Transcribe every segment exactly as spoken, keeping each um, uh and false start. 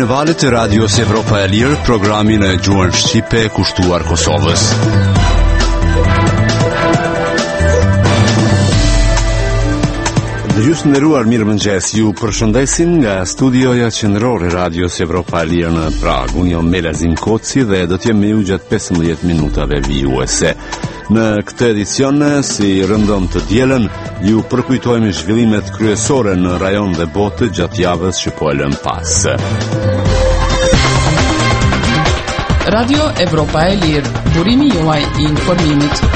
valët e Radios Evropa e Lirë, programin e gjuhën shqipe kushtuar Kosovës. Dëgjues të nderuar, mirëmëngjes. Ju përshëndesim nga studioja qendrore e Radios Evropa e Lirë në Prag. Unë jam Melazim Koci dhe do të jem me ju gjatë pesëmbëdhjetë minutave vijuese. Në këtë edicion, si rëndom të dielën, ju përkujtojmë zhvillimet kryesore në rajon dhe botë gjatë javës që po e lëm pas. Radio Evropa e Lirë, burimi juaj i informimit.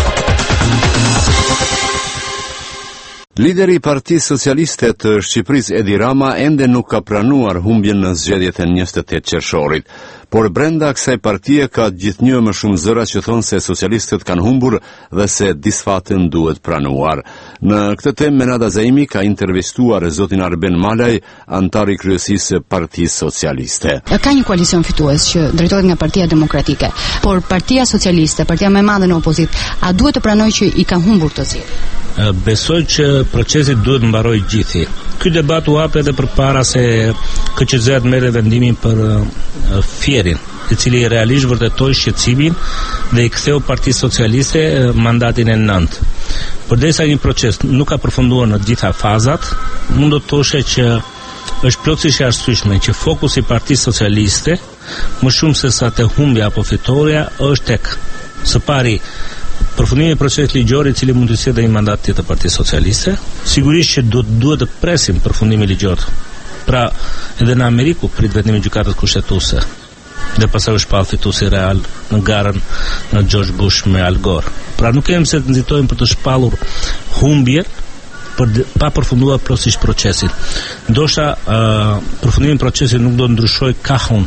Lideri i Partisë Socialiste të Shqipërisë Edi Rama ende nuk ka pranuar humbjen në zgjedhjet e njëzet e tetë qershorit, por brenda kësaj partie ka gjithnjë më shumë zëra që thonë se socialistët kanë humbur dhe se disfatin duhet pranuar. Në këtë temë Menada Zaimi ka intervistuar zotin Arben Malaj, antar i kryesisë së Partisë Socialiste. Ka një koalicion fitues që drejtohet nga Partia Demokratike, por Partia Socialiste, partia më e madhe në opozitë, a duhet të pranojë që i ka humbur të zgjedhje? Besoj që procesi duhet mbaroj gjithi. Ky debat u hap edhe përpara se K Q Z merrte vendimin për uh, Fierin, i cili realisht vërtetoi shqetësimin dhe i ktheu Partisë Socialiste uh, mandatin e nëntë. Përderisa një proces nuk ka përfunduar në të gjitha fazat, mund të thoshe që është plotësisht e arsyeshme që fokusi i Partisë Socialiste, më shumë se sa te humbja apo fitoria, është tek së pari përfundimi i procesit ligjor i cili mund të sjellë një mandat tjetër Partisë Socialiste. Sigurisht që duhet duhet të presim përfundimin ligjor. Pra, edhe në Amerikë prit vendimi i gjykatës kushtetuese. Dhe pastaj u shpall fituesi real në garën në George Bush me Al Gore. Pra nuk kemi se të nxitojmë për të shpallur humbje për pa përfunduar plotësisht procesin. Ndoshta uh, përfundimi i procesit nuk do të ndryshojë kahun.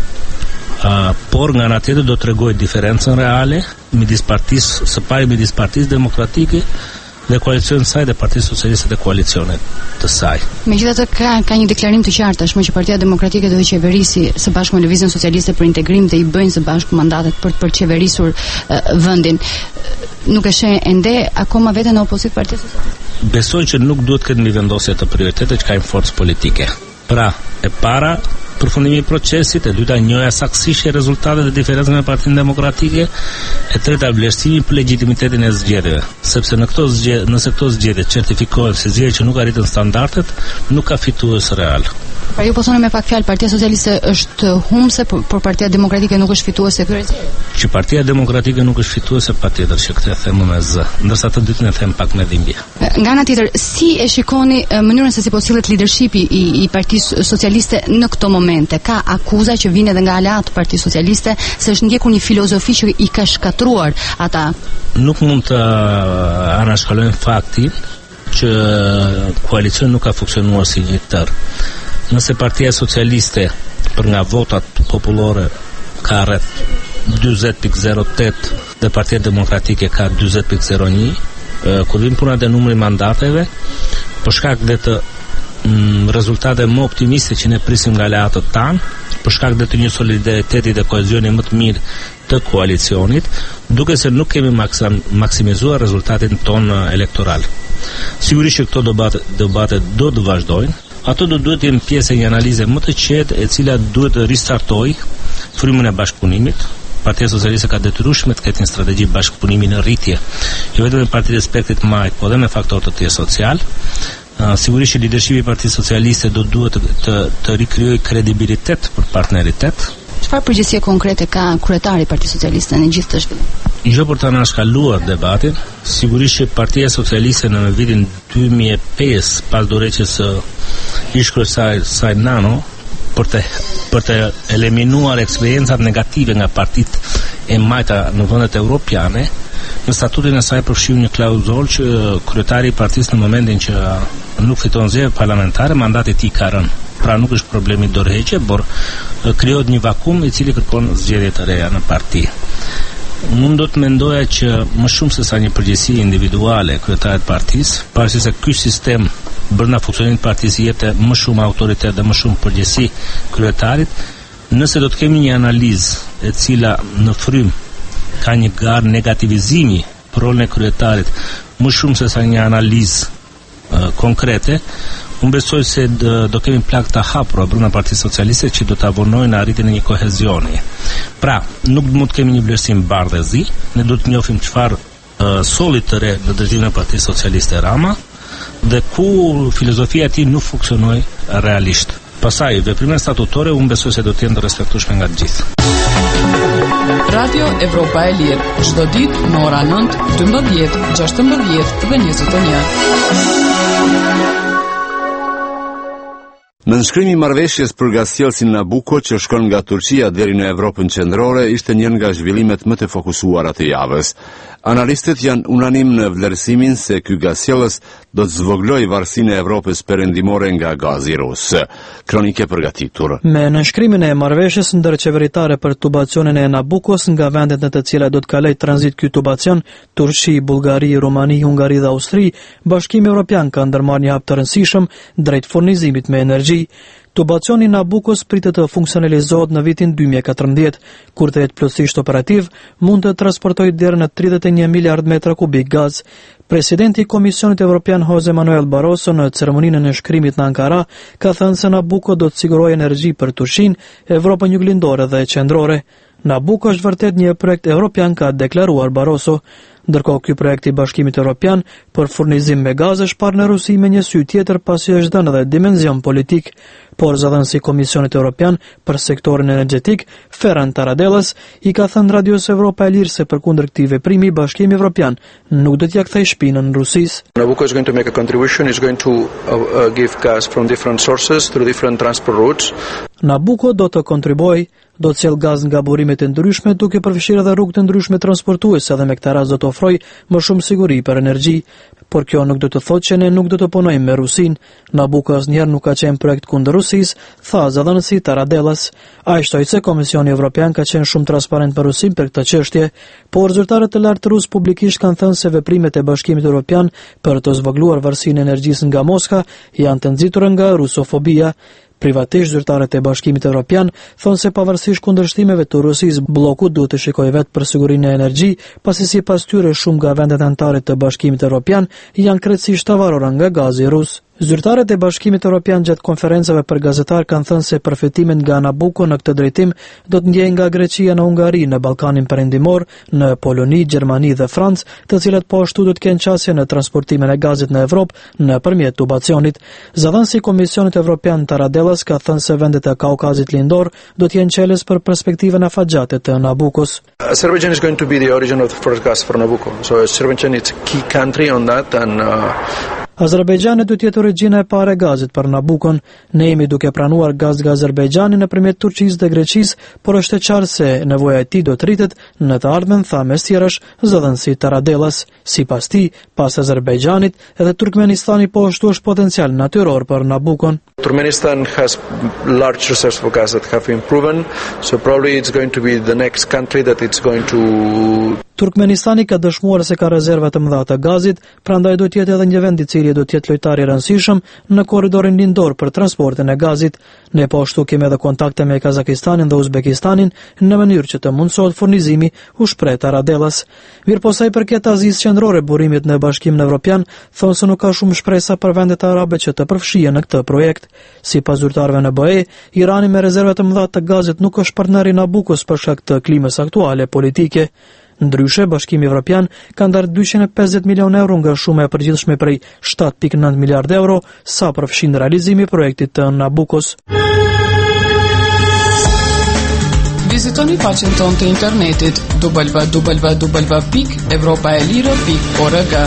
Uh, por nga ana tjetër do të tregoj diferencën reale midis partisë së pari midis Partisë Demokratike dhe koalicionit saj dhe Partisë Socialiste dhe koalicionit të saj. Megjithatë ka ka një deklarim të qartë tashmë që Partia Demokratike do të qeverisi së bashku me Lëvizjen Socialiste për integrim dhe i bëjnë së bashku mandatet për për qeverisur uh, vendin. Nuk e sheh ende akoma veten në opozitë Partia Socialiste? Besoj që nuk duhet këtë një vendosje të prioritetet që ka një forcë politike. Pra, e para përfundimi i procesit, e dyta njohja saktësisht e rezultateve dhe diferencave me Partinë Demokratike, e treta vlerësimi për legitimitetin e zgjedhjeve, sepse në këto zgjedhje, nëse këto zgjedhje certifikohen si zgjedhje që nuk arritën standardet, nuk ka fitues real. Pra ju po thoni me pak fjalë Partia Socialiste është humbse, por, por Partia Demokratike nuk është fituese këtyre zgjedhjeve? Që Partia Demokratike nuk është fituese patjetër që këtë e them me z, ndërsa të dytën e them pak me dhimbje. Nga ana tjetër, si e shikoni mënyrën se si po sillet leadershipi i, i Partisë Socialiste në këto momente? Ka akuza që vijnë edhe nga aleat të Partisë Socialiste se është ndjekur një filozofi që i ka shkatruar ata. Nuk mund të anashkalojmë faktin që koalicioni nuk ka funksionuar si një tërë. Nëse Partia Socialiste për nga votat popullore ka rreth dyzet pikë zero tetë dhe Partia Demokratike ka dyzet pikë zero një, kur vin puna te numri mandateve, për shkak dhe të mm, rezultate më optimiste që ne prisim nga aleatët tanë, për shkak dhe të një solidariteti dhe kohezioni më të mirë të koalicionit, duke se nuk kemi maksimizuar rezultatin tonë elektoral. Sigurisht që këto debate, debate do të vazhdojnë. Ato do duhet të jenë pjesë e një analize më të qetë e cila duhet të ristartojë frymën e bashkëpunimit. Partia Socialiste ka detyrueshme të ketë një strategji bashkëpunimi në rritje, jo vetëm me partitë e spektrit majt, por edhe me faktorë të tjerë social. Uh, sigurisht që lidershipi i Partisë Socialiste do duhet të, të, të rikrijojë kredibilitet për partneritet. Çfarë përgjegjësie konkrete ka kryetari i Partisë Socialiste në gjithë të zhvillimin? Jo për të anashkaluar debatin, sigurisht që Partia Socialiste në vitin dy mijë e pesë, pas dorëheqjes së ish kryesarit saj Nano, për të për të eliminuar eksperiencat negative nga partitë e majta në vendet evropiane, në statutin e saj përfshiu një klauzulë që kryetari i partisë në momentin që nuk fiton zgjedhje parlamentare, mandati i tij ka rënë. Pra nuk është problemi dorëheqje, por krijohet një vakum i cili kërkon zgjedhje të reja në parti. Unë do të mendoja që më shumë se sa një përgjegjësi individuale kryetarit të partisë, pavarësisht se ky sistem brenda funksionimit të partisë jepte më shumë autoritet dhe më shumë përgjegjësi kryetarit, nëse do të kemi një analizë e cila në frym ka një garë negativizimi për rolin e kryetarit, më shumë se sa një analizë uh, konkrete, Unë besoj se do kemi plak të hapura brenda Partisë Socialiste që do të avonojnë arritjen e një kohezioni. Pra, nuk mund të kemi një vlerësim bardhëzi, ne do të njohim çfarë uh, solli të re në drejtimin e Partisë Socialiste Rama dhe ku filozofia e tij nuk funksionoi realisht. Pastaj veprimet statutore unë besoj se do të jenë të respektueshme nga të gjithë. Radio Evropa e Lirë, çdo ditë në ora nëntë, dymbëdhjetë, gjashtëmbëdhjetë dhe njëzet e një. Në nënshkrimi i marrëveshjes për gasjellsin Nabucco që shkon nga Turqia deri në Evropën qendrore ishte një nga zhvillimet më të fokusuara të javës. Analistët janë unanim në vlerësimin se ky gasjellës do të zvoglojë varësinë e Evropës perëndimore nga gazi rus. Kronike përgatitur. Me nënshkrimin e marrëveshjes ndërqeveritare për tubacionin e Nabuccos nga vendet në të cilat do të kalojë tranzit ky tubacion, Turqi, Bullgari, Rumani, Hungari dhe Austri, Bashkimi Evropian ka ndërmarrë një hap të rëndësishëm drejt furnizimit me energji. Tubacioni Nabuccos pritet të funksionalizohet në vitin dy mijë e katërmbëdhjetë, kur të jetë plotësisht operativ, mund të transportojë deri në tridhjetë e një miliard metra kubik gaz. Presidenti i Komisionit Evropian Jose Manuel Barroso në ceremoninë e nënshkrimit në Ankara ka thënë se Nabucco do të sigurojë energji për Turqinë, Evropën juglindore dhe qendrore. Nabucco është vërtet një projekt evropian, ka deklaruar Barroso. Ndërkohë ky projekt i Bashkimit Evropian për furnizim me gaz është parë në Rusi me një sy tjetër pasi është dhënë edhe dimension politik, por zëdhënësi i Komisionit Evropian për sektorin energjetik, Ferran Taradellas, i ka thënë Radios Evropa e Lirë se përkundër këtij veprimi Bashkimi Evropian nuk do t'ia kthejë shpinën Rusisë. Nabucco is going to make a contribution, is going to uh, uh, give gas from different sources through different transport routes. Nabucco do të kontribuojë, do të sjellë gaz nga burimet e ndryshme duke përfshirë edhe rrugët e ndryshme transportuese dhe me këtë rast do të ofrojë më shumë siguri për energji, por kjo nuk do të thotë që ne nuk do të punojmë me Rusinë. Nabucco asnjëherë nuk ka qenë projekt kundër Rusisë, tha zëdhënësi Taradellas. Ai shtoi se Komisioni Evropian ka qenë shumë transparent për Rusinë për këtë çështje, por zyrtarët e lartë rus publikisht kanë thënë se veprimet e Bashkimit Evropian për të zvogëluar varësinë e energjisë nga Moska janë të nxitura nga rusofobia. Privatisht zyrtarët e Bashkimit Evropian thonë se pavarësisht kundërshtimeve të Rusisë, bloku duhet të shikojë vetë për sigurinë e energji, pasi sipas tyre shumë nga vendet anëtare të Bashkimit Evropian janë krejtësisht avarura nga gazi rus. Zyrtarët e Bashkimit Evropian gjatë konferencave për gazetar kanë thënë se përfitimet nga Nabucco në këtë drejtim do të ndjejnë nga Greqia në Hungari, në Ballkanin Perëndimor, në Poloni, Gjermani dhe Francë, të cilat po ashtu do të kenë qasje në transportimin e gazit në Evropë nëpërmjet tubacionit. Zëdhënësi i Komisionit Evropian Taradellas ka thënë se vendet e Kaukazit lindor do të jenë çelës për perspektivën afatgjate të Nabuccos. Azerbaijan is going to be the origin of the first gas for Nabucco. So Azerbaijan is a key country on that and uh... Azerbejgjani do të jetë origjina e parë e gazit për Nabuccon. Ne jemi duke pranuar gaz nga Azerbejgjani nëpërmjet Turqisë dhe Greqisë, por është e qartë se nevoja e tij do të rritet në të ardhmen, tha mes tjerash zëdhënësi Taradellas. Sipas tij, pas Azerbejgjanit, edhe Turkmenistani po ashtu është potencial natyror për Nabuccon. Turkmenistan has large reserves for gas that have been proven, so probably it's going to be the next country that it's going to Turkmenistani ka dëshmuar se ka rezerva të mëdha të gazit, prandaj do të jetë edhe një vend i cili do të jetë lojtar i rëndësishëm në korridorin lindor për transportin e gazit. Ne po ashtu kemi edhe kontakte me Kazakistanin dhe Uzbekistanin në mënyrë që të mundësohet furnizimi, u shpreh Taradellas. Mirpo sa i përket Azisë Qendrore, burimit në Bashkimin Evropian thonë se nuk ka shumë shpresa për vendet arabe që të përfshihen në këtë projekt. Sipas zyrtarëve në B E, Irani me rezerva të mëdha të gazit nuk është partner i Nabuccos për shkak të klimës aktuale politike. Ndryshe, Bashkimi Evropian ka ndarë dyqind e pesëdhjetë milion euro nga shuma e përgjithshme prej shtatë pikë nëntë miliard euro sa përfshin realizimi i projektit të Nabuccos. Vizitoni faqen tonë të internetit w w w pikë evropa e lirë pikë org.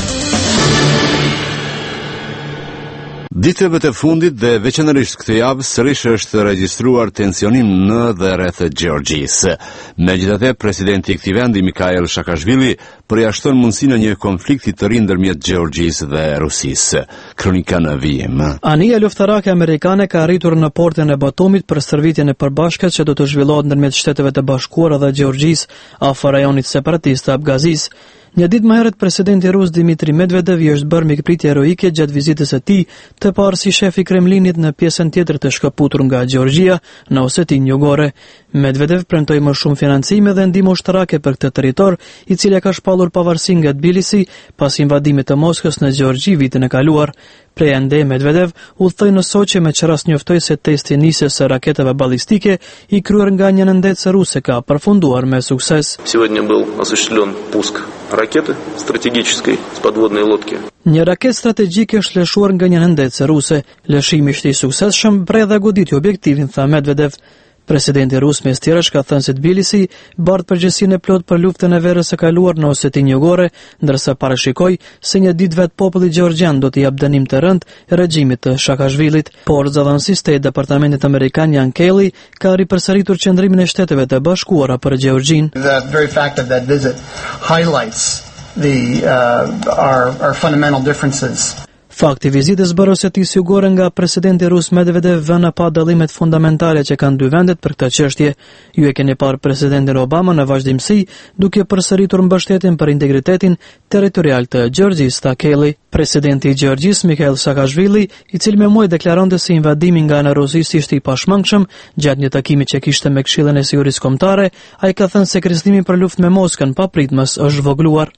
Ditëve të fundit dhe veçanërisht këtë javë sërish është regjistruar tensionim në dhe rreth Gjeorgjisë. Megjithatë, presidenti i këtij vendi Mikhail Saakashvili përjashton mundësinë e një konflikti të ri ndërmjet Gjeorgjisë dhe Rusisë. Kronika në vijim. Anija luftarake amerikane ka arritur në portën e Batumit për stërvitjen e përbashkët që do të zhvillohet ndërmjet Shteteve të Bashkuara dhe Gjeorgjisë afër rajonit separatist të Abgazis. Një ditë më herët, presidenti rus Dmitri Medvedev i është bërë mikpritje heroike gjatë vizitës së tij, të parë si shef i Kremlinit në pjesën tjetër të shkëputur nga Gjeorgjia, në Osetinë Jugore. Medvedev premtoi më shumë financime dhe ndihmë ushtarake për këtë territor, i cili ka shpallur pavarësinë nga Tbilisi pas invadimit të Moskës në Gjeorgji vitin e kaluar. Prej ende Medvedev udhtoi në Soqi me që rast njoftoi se testi i nisjes së raketeve ballistike i kryer nga një nëndetëse ruse ka përfunduar me sukses. Сегодня был осуществлен пуск ракеты стратегической с подводной лодки. Një raket strategjike është lëshuar nga një nëndetëse ruse. Lëshimi ishte i suksesshëm, bre dhe goditi objektivin, tha Medvedev. Presidenti rus mes tjerësh ka thënë se Tbilisi bart përgjegjësinë e plot për luftën e verës së kaluar në Osetinë Jugore, ndërsa parashikoi se një ditë vet populli gjeorgjan do të jap dënim të rënd regjimit të Shakashvilit. Por zëdhënësi i State Departamentit amerikan Jan Kelly ka ripërsëritur qëndrimin e Shteteve të Bashkuara për Gjeorgjin. The very fact of that visit highlights the uh, our our fundamental differences. Fakti vizitës bërë Osetisë Jugore nga presidenti rus Medvedev vënë pa dallimet fundamentale që kanë dy vendet për këtë çështje. Ju e keni parë presidentin Obama në vazhdimsi duke përsëritur mbështetjen për integritetin territorial të Gjeorgjisë, tha Kelly. Presidenti i Gjeorgjisë Mikhail Saakashvili, i cili me muaj deklaronte se invadimi nga ana rusisë ishte i pashmangshëm, gjatë një takimi që kishte me Këshillin e Sigurisë Kombëtare, ai ka thënë se krizimi për luftë me Moskën papritmas është zhvogluar.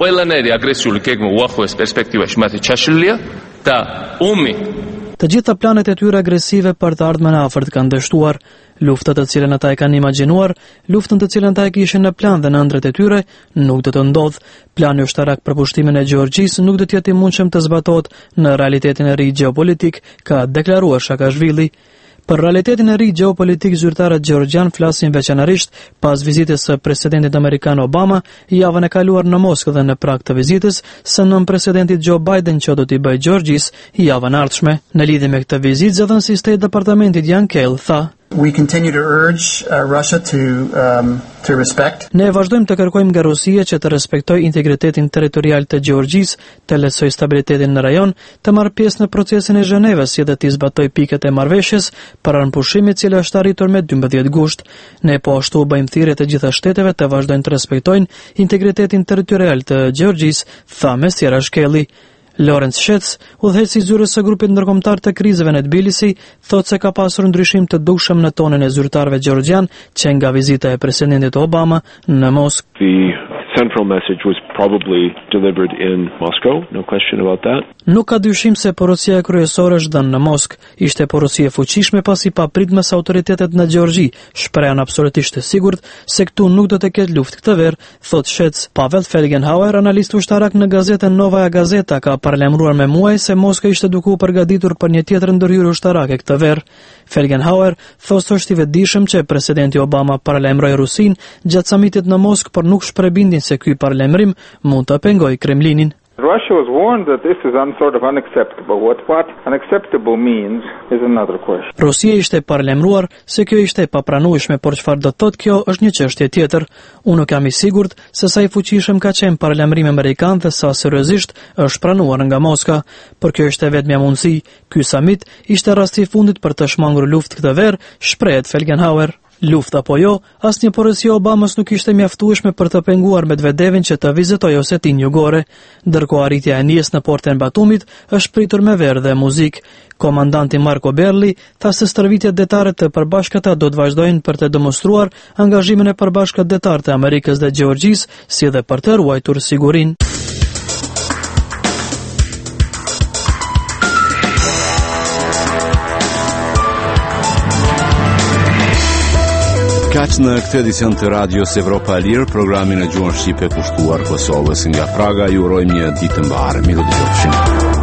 Të gjitha planet e tyre agresive për të ardhmen e afërt kanë dështuar. Luftat të cilën ata e kanë imagjinuar, luftën të cilën ata e kishin në plan dhe në ëndrrat e tyre, nuk do të ndodh. Plani ushtarak për pushtimin e Gjeorgjisë nuk do të jetë i mundshëm të zbatohet në realitetin e ri gjeopolitik, ka deklaruar Saakashvili. Për realitetin e ri gjeopolitik, zyrtarët gjeorgjan flasin veçanërisht pas vizitës së presidentit amerikan Obama javën e kaluar në Moskë dhe në prag të vizitës së nën presidentit Joe Biden që do t'i bëjë Gjeorgjisë javën ardhshme. Në lidhje me këtë vizitë, zëdhënësi i State Departamentit Jan Kelly tha: We continue to urge uh, Russia to um, to respect. Ne vazhdojmë të kërkojmë nga Rusia që të respektojë integritetin territorial të Gjeorgjisë, të lehtësojë stabilitetin në rajon, të marrë pjesë në procesin e Zhenevës, si dhe të zbatojë piket e marrëveshjes për anëpushimit, i cili është arritur me dymbëdhjetë gusht. Ne po ashtu bëjmë thirrje të gjitha shteteve të vazhdojnë të respektojnë integritetin territorial të Gjeorgjisë, tha mes tjerash Kelly. Lawrence Shets, udhëheqësi i zyrës së grupit ndërkombëtar të krizeve në Tbilisi, thotë se ka pasur ndryshim të dukshëm në tonën e zyrtarëve gjeorgjan që nga vizita e presidentit Obama në Moskë. The central message was probably delivered in Moscow, no question about that. Nuk ka dyshim se porosia kryesore është dhënë në Moskë. Ishte porosie fuqishme pasi papritmes autoritetet në Gjeorgji shprehan absolutisht të sigurt se këtu nuk do të ketë luftë këtë verë, thot Shets. Pavel Felgenhauer, analist ushtarak në gazetën Novaya Gazeta, ka paralajmëruar me muaj se Moska ishte duke u përgatitur për një tjetër ndërhyrje ushtarake këtë verë. Felgenhauer thotë është i vetëdijshëm që presidenti Obama paralajmëroi Rusin gjatë samitit në Moskë, por nuk shpreh bindjen se ky paralajmërim mund të pengojë Kremlinin. Russia was warned that this is sort of unacceptable. What what unacceptable means is another question. Rusia ishte paralajmëruar se kjo ishte e papranueshme, por çfarë do të thotë kjo është një çështje tjetër. Unë nuk jam i sigurt se sa i fuqishëm ka qenë paralajmërimi amerikan dhe sa seriozisht është pranuar nga Moska, por kjo është vetëm mundësi. Ky samit ishte rasti i fundit për të shmangur luftë këtë verë, shprehet Felgenhauer. Lufta apo jo, asnjë porosi e Obamës nuk ishte mjaftueshme për të penguar Medvedevin që të vizitojë Osetinë Jugore, ndërkohë arritja e enijes në portën e Batumit është pritur me verë dhe muzikë. Komandanti Marko Berli tha se stërvitjet detare të përbashkëta do të vazhdojnë për të demonstruar angazhimin e përbashkët detar të Amerikës dhe Gjeorgjisë, si dhe për të ruajtur sigurinë. Kaq në këtë edicion të Radios Evropa e Lirë, programin e gjuhën shqipe kushtuar Kosovës nga Praga, ju urojmë një ditë të mbarë. Miru dëgjofshim.